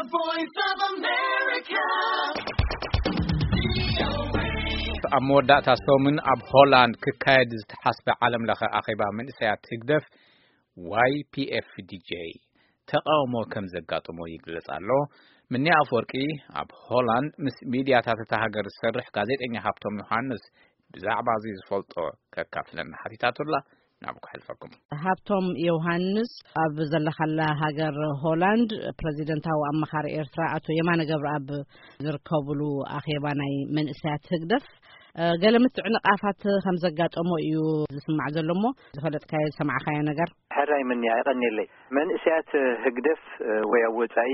The Voice of America. أمودات سومن أب هولاند ككايد تحسب عالم لخ أخيبا من سيات تقدف YPFDJ تقاومو كم زقاطمو يجلس الله مني أفوركي أب هولاند مس ميديا تتهاجر السرح قازيت إني هابتوم يوحنس بزعب عزيز فولتو ككافلن حديثات الله نعبك حلفكم هابتوم يوحنس أب زلخلا هاجر هولاند بريزيدنت أو أمخار إيرترا أتو يمان قبر أب زركوبلو أخيباناي من سيات تقدف قلمت عنقافات خمسة قات أمو يو زسمع زلمو زخلت كاي سمع خايا نجر حراي مني يغني لي من سيات هقدف ويوزعي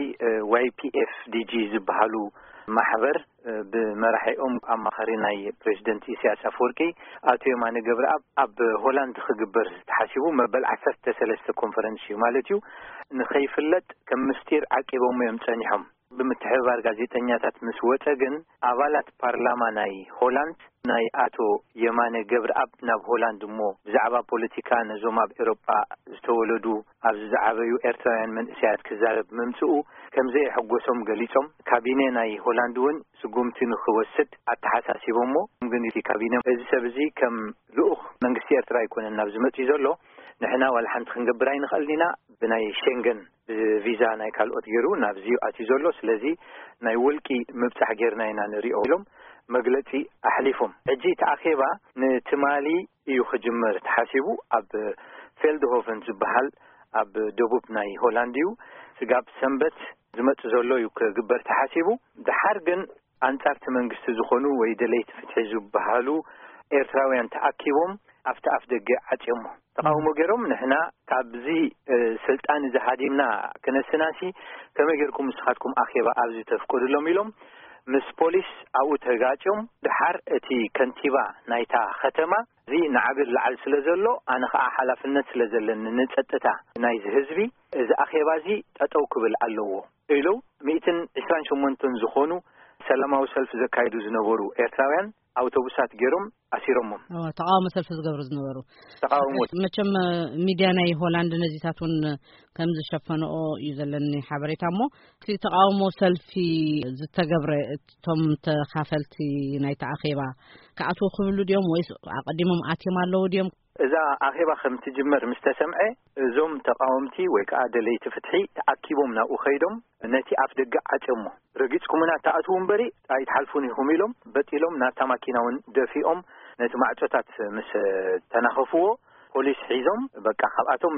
YPFDG زبحالو محبر بمرحي أمخاريناي بريزيدنت إسياس أفوركي أتو يماني قبر أب هولاند خقبر تحاسبو مبل عساس تسلسة كونفرنسي مالتيو نخيفلت كم مستير عقبو ميمتانيهم بمتحوار ጋዜጠኛታት ምስ ወፀግን አባላት ፓርላማ ናይ ሆላንድ ናይ አቶ የማነ ገብረአብ ናብ ሆላንድ ሞ ብዛዕባ ፖለቲካ ነዞም ኣብ ኤውሮጳ ዝተወለዱ ኣብ ዝዓበዩ ኤርትራውያን መንእሰያት ክዛረብ መምጽኡ ከምዘ ይሕጎሶም ገሊጾም ካቢኔ ናይ ሆላንድ ውን ስጉምቲ ንኽወስድ አተሓሳሲቦሞ ግን እቲ ካቢኔ እዚ ሰብ እዚ ከም ልኡኽ መንግስቲ ኤርትራ ይኮነን ናብ ዝመጽ ዘሎ ንሕና ወላ ሓንቲ ክንገብር ኣይንኽእልኒና ብናይ ሸንገን ቪዛ ናይ ካልኦት ገይሩ ናብዚ ኣትዩ ዘሎ ስለዚ ናይ ውልቂ ምብጻሕ ጌርና ኢና ንሪኦ ኢሎም መግለጺ ኣሕሊፎም ሕጂ ተኣኺባ ንትማሊ እዩ ክጅመር ተሓሲቡ ኣብ ፌልድሆቨን ዝበሃል ኣብ ደቡብ ናይ ሆላንድ እዩ ስጋብ ሰንበት ዝመጽእ ዘሎ እዩ ክግበር ተሓሲቡ ድሓር ግን ኣንጻርቲ መንግስቲ ዝኾኑ ወይ ደለይቲ ፍትሒ ዝበሃሉ ኤርትራውያን ተኣኪቦም ኣፍቲ ኣፍ ደገ ዓጽሞ ተቃውሞ ገይሮም ንሕና ካብዚ ስልጣን ዝሃዲምና ከነስናሲ ከመገርኩም ስኻትኩም ኣኺባ ኣብዚ ተፍቀድሎም ኢሎም ምስ ፖሊስ ኣብኡ ተጋጭዮም ድሓር እቲ ከንቲባ ናይታ ከተማ እዚ ንዓብር ለዓል ስለ ዘሎ ኣነ ከዓ ሓላፍነት ስለ ዘለኒ ንጸጥታ ናይ ህዝቢ እዚ ኣኺባ እዚ ጠጠው ክብል ኣለዎ ኢሉ 128 ዝኾኑ ሰላማዊ ሰልፍ ዘካይዱ ዝነበሩ ኤርትራውያን አውቶቡሳት ገይሮም አሲሮምም ተቃውሞ ሰልፍ ዝገብሩ ዝነበሩ ተቃውሞ መቸም ሚዲያ ናይ ሆላንድ ነዚታቱን ከም ዝሸፈነኦ እዩ ዘለኒ ሓበሬታሞ እቲ ተቃውሞ ሰልፊ ዝተገብረ እቶም ተኻፈልቲ ናይ ተኣኺባ ከኣቱ ክብሉ ድዮም ወይስ ኣቀዲሞም ኣትዮም ኣለዉ ድዮም እዛ ኣኺባ ከም ትጅመር ምስ ተሰምዐ እዞም ተቃወምቲ ወይ ከዓ ደለይቲ ፍትሒ ተኣኪቦም ናብኡ ኸይዶም ነቲ ኣፍ ደገ ዓጨሞ ረጊጽኩምና ተኣትዉ እምበሪ ኣይትሓልፉን ኢኹም ኢሎም በጢሎም ናብታ ማኪናውን ደፊኦም ነቲ ማዕጾታት ምስ ተናኸፍዎ ፖሊስ ሒዞም በቃ ካብኣቶም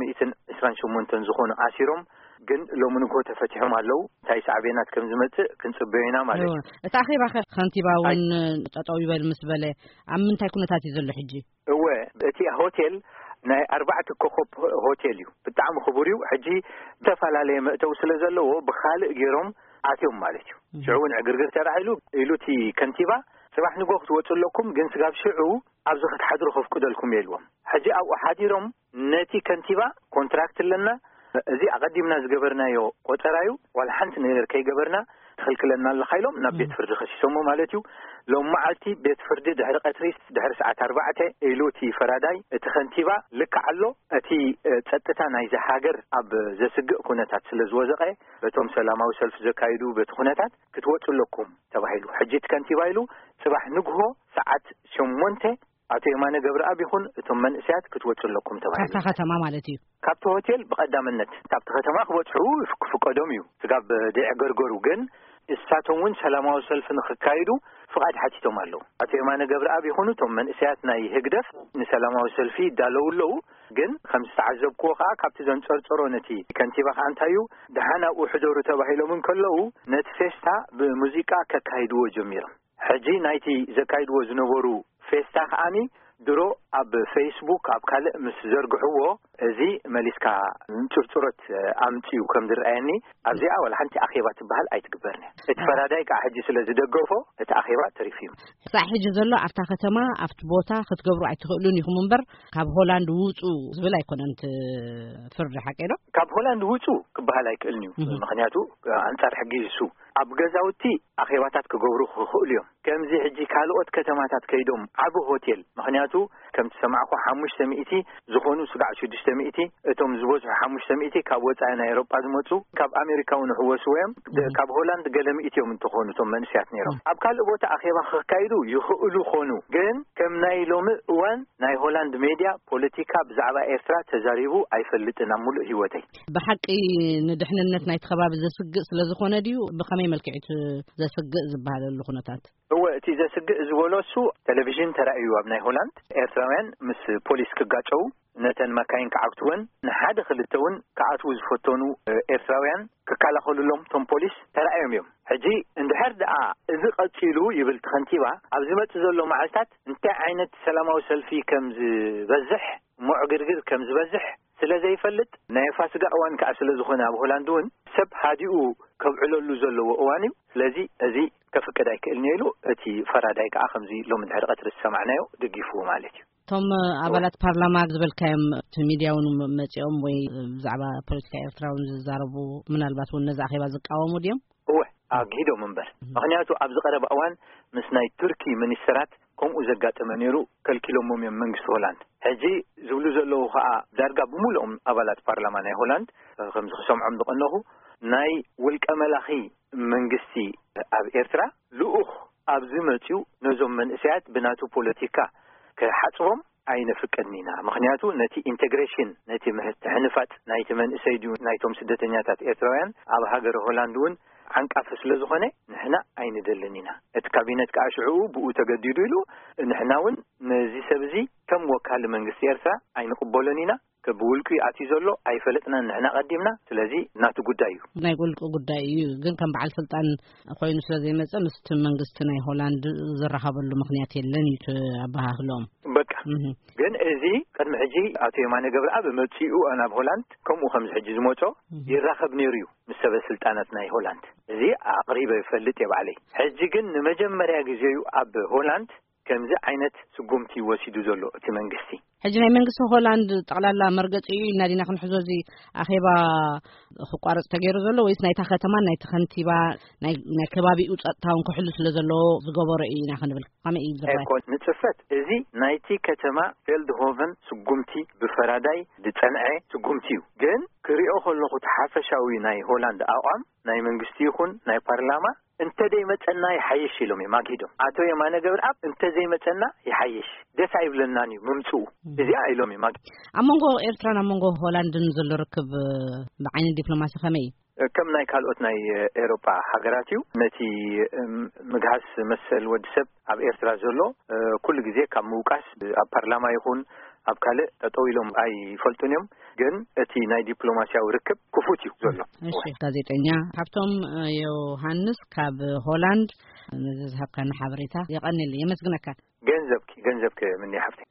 128 ዝኾኑ ኣሲሮም ግን ሎሚ ንጎ ተፈቲሖም ኣለዉ እንታይ ሳዕቤናት ከም ዝመጽእ ክንጽበዩና ማለት እዩ እቲ ኣኺባ ከንቲባውን ጠጠው ይበል ምስ በለ ኣብ ምንታይ ኩነታት እዩ ዘሎ ሕጂ እወ እቲ ሆቴል ናይ 4 ኮኸብ ሆቴል እዩ ብጣዕሚ ክቡር እዩ ሕጂ ተፈላለየ መእተው ስለ ዘለዎ ብኻልእ ገይሮም ኣትዮም ማለት እዩ ሽዑውን ዕግርግር ተራሂሉ ኢሉቲ ከንቲባ ጽባሕ ንጎ ክትወጽለኩም ግን ስጋብ ሽዑ ኣብዚ ክትሓድሩ ከፍቅደልኩም የልዎም ሕጂ ኣብኡ ሓዲሮም ነቲ ከንቲባ ኮንትራክት ኣለና እዚ ኣቀዲምና ዝገበርናዮ ቆጠራዩ ዋላ ሓንቲ ነገር ከይገበርና ትኽልክለና ኣለኻ ኢሎም ናብ ቤት ፍርዲ ኸሲሶሞ ማለት እዩ ሎም መዓልቲ ቤት ፍርዲ ድሕሪ ቀትሪ ድሕሪ ሰዓት 4 ኢሉቲ ፈራዳይ እቲ ከንቲባ ልክዕ ኣሎ እቲ ጸጥታ ናይ ሃገር ኣብ ዘስግእ ኩነታት ስለ ዝወዘቐ በቶም ሰላማዊ ሰልፍ ዘካይዱ በቲ ኩነታት ክትወጽለኩም ተባሂሉ ሕጂ እቲ ከንቲባ ኢሉ ጽባሕ ንግሆ ሰዓት 8 አቶ የማነ ገብረአብ ይኹን እቶም መንእሰያት ክትወጽለኩም ተባሂሉ ካብታ ከተማ ማለት እዩ ካብቲ ሆቴል በቀዳምነት ካብቲ ከተማ ክወጽሑ ፍቀዶም እዩ ስጋብ ደዕ ገርገሩ ግን እሳቶም ውን ሰላማዊ ሰልፍ ንኽካይዱ ፍቃድ ሓቲቶም ኣለዉ አቶ የማነ ገብረአብ ይኹኑ እቶም መንእሰያት ናይ ህግደፍ ንሰላማዊ ሰልፊ ዳለውለው ግን ከም ዝተዓዘብክዎ ከዓ ካብቲ ዘንጸርጸሮ ነቲ ከንቲባ ከዓ እንታይ እዩ ደሓና ውሕደሩ ተባሂሎም እንከለዉ ነቲ ፌስታ ብሙዚቃ ከካይድዎ ጀሚሮም ሕጂ ናይቲ ዘካይድዎ ዝነበሩ ፌስታ ከዓኒ ድሮ ኣብ ፌስቡክ ኣብ ካልእ ምስ ዘርግሕዎ እዚ መሊስካ ንጭርጭሮት ኣምጪው ከም ዝረኣየኒ ኣብዚኣ ወላ ሓንቲ ኣኺባ ትበሃል ኣይትግበርኒ እቲ ፈራዳይ ከዓ ሕጂ ስለ ዝደገፎ እቲ ኣኺባ ተሪፊዩ ሳዕ ሕጂ ዘሎ ኣብታ ከተማ ኣብቲ ቦታ ክትገብሩ ኣይትኽእሉን ኢኹም እምበር ካብ ሆላንድ ውፁ ዝብል ኣይኮነን ፍርዲ ሓቂ ዶ ካብ ሆላንድ ውፁ ክበሃል ኣይክእልን እዩ ምክንያቱ ኣንጻር ሕጊ እሱ ኣብ ገዛውቲ ኣኺባታት ክገብሩ ክኽእሉ እዮም ከምዚ ሕጂ ካልኦት ከተማታት ከይዶም ዓብ ሆቴል ምክንያቱ ከም ተሰማዕኹ 500 ዝኾኑ ስጋዕ 6 500 እቶም ዝበዝሑ 500 ካብ ወፃኢና ኤውሮጳ ዝመጹ ካብ ኣሜሪካውን ሕወስዎም ካብ ሆላንድ ገለሚእትዮም እንትኾኑ እቶም መንእስያት ነይሮም ኣብ ካልእ ቦታ ኣኼባ ክካይዱ ይኽእሉ ኾኑ ግን ከም ናይ ሎሚ እዋን ናይ ሆላንድ ሜድያ ፖለቲካ ብዛዕባ ኤርትራ ተዛሪቡ ኣይፈልጥን ኣብ ሙሉእ ህይወተይ ብሓቂ ንድሕንነት ናይቲ ከባቢ ዘስግእ ስለ ዝኾነ ድዩ ብኸመይ መልክዒት ዘስግእ ዝበሃለሉ ኩነታት እቲ ዘስግእ ዝበሎሱ ቴሌቪዥን ተራእዩ ኣብ ናይ ሆላንድ ኤርትራውያን ምስ ፖሊስ ክጋጨው ነተን መካይን ከዓብትወን ንሓደ ክልተ እውን ከዓትው ዝፈተኑ ኤርትራውያን ክከላኸሉሎም ቶም ፖሊስ ተራእዮም እዮም ሕጂ እንድሕር ደኣ እዚ ቀፂሉ ይብል ከንቲባ ኣብ ዝመጽእ ዘሎ መዓልታት እንታይ ዓይነት ሰላማዊ ሰልፊ ከም ዝበዝሕ ሙዕግርግር ከም ዝበዝሕ ስለ ዘይፈልጥ ናይ ፋሲካ እዋን ከዓ ስለ ዝኾነ ኣብ ሆላንድ እውን ሰብ ሃዲኡ ከብዕለሉ ዘለዎ እዋን እዩ ስለዚ እዚ ከፍቅድ ኣይክእልን ኢሉ እቲ ፈራዳይ ከዓ ከምዚ ሎም ድሕሪ ቀትሪ ሰማዕናዮ ደጊፉ ማለት እዩ ቶም ኣባላት ፓርላማ ዝበልካዮም ሚድያውን መጽኦም ወይ ብዛዕባ ፖለቲካ ኤርትራውን ዝዛረቡ ምናልባት እውን ነዛ ኣኼባ ዝቃወሙ ድዮም ኣግሂዶም እምበር ምክንያቱ ኣብ ዝቀረበ እዋን ምስ ናይ ቱርኪ ሚኒስትራት ከምኡ ዘጋጠመ ነይሩ ከልኪሎሞም እዮም መንግስቲ ሆላንድ ሕጂ ዝብሉ ዘለዉ ከዓ ዳርጋ ብሙሉኦም ኣባላት ፓርላማ ናይ ሆላንድ ከምዚ ክሰምዖም ዝቐነኹ ናይ ውልቀ መላኺ መንግስቲ ኣብ ኤርትራ ልኡኽ ኣብዚ መፅኡ ነዞም መንእስያት ብናቱ ፖለቲካ ክሓፅቦም ኣይንፍቀድኒና ምክንያቱ ነቲ ኢንቴግሬሽን ነቲ ምሕንፋጥ ናይቲ መንእሰይ ድዩ ናይቶም ስደተኛታት ኤርትራውያን ኣብ ሃገር ሆላንድ እውን ዓንቃፍ ስለ ዝኾነ ንሕና ኣይንደልኒና እቲ ካቢኔት ከዓ ሽዑ ብኡ ተገዲዱ ኢሉ ንሕና እውን ነዚ ሰብ እዚ ከም ወካል መንግስቲ ኤርትራ ኣይንቅበሎኒና ከብውልቂ ኣትዩ ዘሎ ኣይፈለጥና ንሕና ቀዲምና ስለዚ ናቱ ጉዳይ እዩ ናይ ውልቂ ጉዳይ እዩ ግን ከም በዓል ስልጣን ኮይኑ ስለ ዘይመፀ ምስቲ መንግስቲ ናይ ሆላንድ ዝራኸበሉ ምክንያት የለን እዩ ኣባሃህሎም በቃ ግን እዚ ቅድሚ ሕጂ ኣቶ የማነ ገብረኣብ መፅኡ ናብ ሆላንድ ከምኡ ከምዚ ሕጂ ዝመፆ ይራኸብ ነይሩ እዩ ምስ ሰበስልጣናት ናይ ሆላንድ እዚ ኣቕሪበ ይፈልጥ የባዕለይ ሕጂ ግን ንመጀመርያ ግዜ እዩ ኣብ ሆላንድ ከምዚ ዓይነት ስጉምቲ ወሲዱ ዘሎ እቲ መንግስቲ ሕጂ ናይ መንግስቲ ሆላንድ ጠቅላላ መርገፂ እዩ ናዲና ክንሕዞ እዚ ኣኼባ ክቋረፅ ተገይሩ ዘሎ ወይስ ናይታ ከተማ ናይቲ ከንቲባ ናይ ከባቢኡ ፀጥታውን ክሕሉ ስለ ዘለዎ ዝገበሮ እዩ ኢና ክንብል ከመይ እዩ ዝረአ ንፅፈት እዚ ናይቲ ከተማ ፌልድሆቨን ስጉምቲ ብፈራዳይ ዝፀንዐ ስጉምቲ እዩ ግን ክሪኦ ከለኹ ሓፈሻዊ ናይ ሆላንድ ኣቋም ናይ መንግስቲ ይኹን ናይ ፓርላማ እንተደይ መፀና ይሓይሽ ኢሎም ማጊዶም ኣቶ የማነ ገብረኣብ እንተዘይ መፀና ይሓይሽ ደስ አይብለናን እዩ ምምፅኡ እዚ ኢሎም ማጊ ኣብ መንጎ ኤርትራን ኣብ መንጎ ሆላንድን ዘሎ ርክብ ብዓይኒ ዲፕሎማሲ ከመይ ከም ናይ ካልኦት ናይ ኤውሮጳ ሃገራት እዩ ነቲ ምግሃስ መሰል ወዲሰብ ኣብ ኤርትራ ዘሎ ኩሉ ግዜ ካብ ምውቃስ ኣብ ፓርላማ ይኹን ኣብ ካልእ ጠጠው ኢሎም ኣይፈልጡን እዮም ግን እቲ ናይ ዲፕሎማሲያዊ ርክብ ክፉት እዩ ዘሎ እሺ ጋዜጠኛ ሃብቶም ዮሃንስ ካብ ሆላንድ ንዝሃብካና ሓበሬታ የቀኒል የመስግነካ ገንዘብክ ምንይ ሓፍቲ